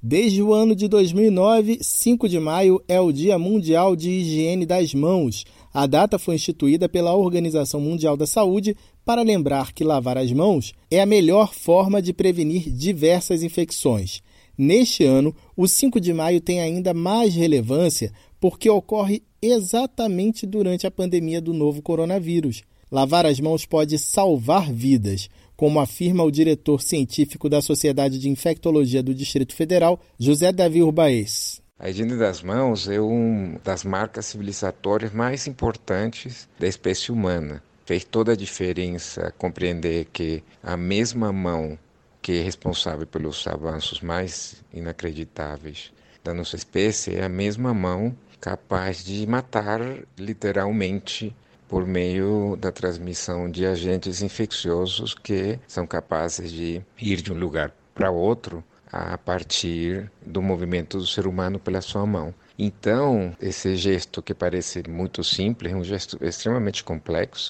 Desde o ano de 2009, 5 de maio é o Dia Mundial de Higiene das Mãos. A data foi instituída pela Organização Mundial da Saúde para lembrar que lavar as mãos é a melhor forma de prevenir diversas infecções. Neste ano, o 5 de maio tem ainda mais relevância porque ocorre exatamente durante a pandemia do novo coronavírus. Lavar as mãos pode salvar vidas, como afirma o diretor científico da Sociedade de Infectologia do Distrito Federal, José Davi Urbaez. A higiene das mãos é uma das marcas civilizatórias mais importantes da espécie humana. Fez toda a diferença compreender que a mesma mão que é responsável pelos avanços mais inacreditáveis da nossa espécie é a mesma mão capaz de matar literalmente por meio da transmissão de agentes infecciosos que são capazes de ir de um lugar para outro a partir do movimento do ser humano pela sua mão. Então, esse gesto que parece muito simples é um gesto extremamente complexo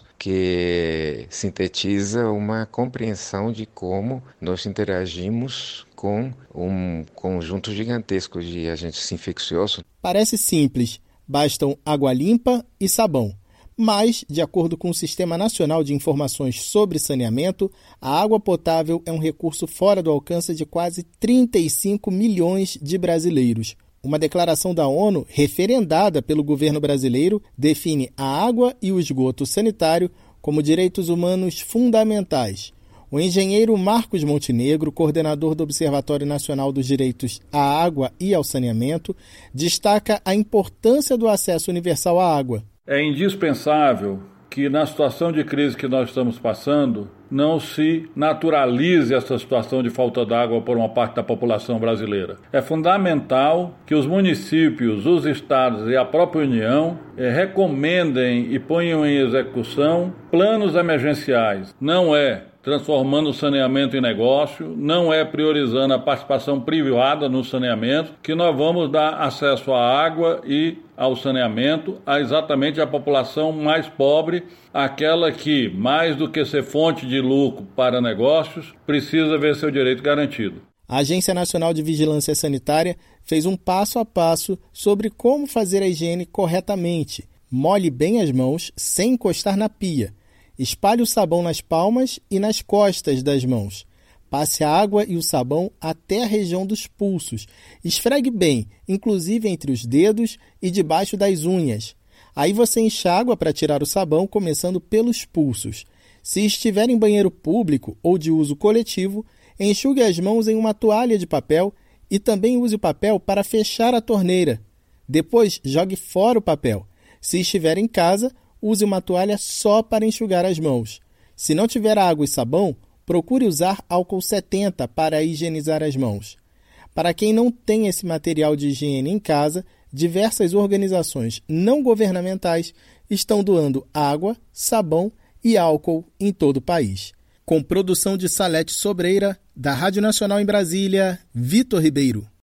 que sintetiza uma compreensão de como nós interagimos com um conjunto gigantesco de agentes infecciosos. Parece simples, bastam água limpa e sabão. Mas, de acordo com o Sistema Nacional de Informações sobre Saneamento, a água potável é um recurso fora do alcance de quase 35 milhões de brasileiros. Uma declaração da ONU, referendada pelo governo brasileiro, define a água e o esgoto sanitário como direitos humanos fundamentais. O engenheiro Marcos Montenegro, coordenador do Observatório Nacional dos Direitos à Água e ao Saneamento, destaca a importância do acesso universal à água. É indispensável que na situação de crise que nós estamos passando, não se naturalize essa situação de falta d'água por uma parte da população brasileira. É fundamental que os municípios, os estados e a própria União recomendem e ponham em execução planos emergenciais. Não é transformando o saneamento em negócio, não é priorizando a participação privada no saneamento, que nós vamos dar acesso à água e ao saneamento a exatamente a população mais pobre, aquela que, mais do que ser fonte de lucro para negócios, precisa ver seu direito garantido. A Agência Nacional de Vigilância Sanitária fez um passo a passo sobre como fazer a higiene corretamente. Molhe bem as mãos sem encostar na pia. Espalhe o sabão nas palmas e nas costas das mãos. Passe a água e o sabão até a região dos pulsos. Esfregue bem, inclusive entre os dedos e debaixo das unhas. Aí você enxágua para tirar o sabão, começando pelos pulsos. Se estiver em banheiro público ou de uso coletivo, enxugue as mãos em uma toalha de papel e também use o papel para fechar a torneira. Depois, jogue fora o papel. Se estiver em casa, use uma toalha só para enxugar as mãos. Se não tiver água e sabão, procure usar álcool 70 para higienizar as mãos. Para quem não tem esse material de higiene em casa, diversas organizações não governamentais estão doando água, sabão e álcool em todo o país. Com produção de Salete Sobreira, da Rádio Nacional em Brasília, Vitor Ribeiro.